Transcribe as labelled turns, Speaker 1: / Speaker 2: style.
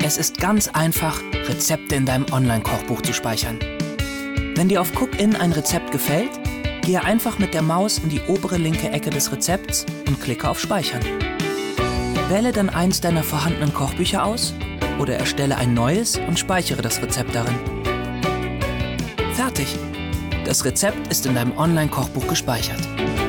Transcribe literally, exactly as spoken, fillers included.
Speaker 1: Es ist ganz einfach, Rezepte in deinem Online-Kochbuch zu speichern. Wenn dir auf Cookin ein Rezept gefällt, gehe einfach mit der Maus in die obere linke Ecke des Rezepts und klicke auf Speichern. Wähle dann eins deiner vorhandenen Kochbücher aus oder erstelle ein neues und speichere das Rezept darin. Fertig! Das Rezept ist in deinem Online-Kochbuch gespeichert.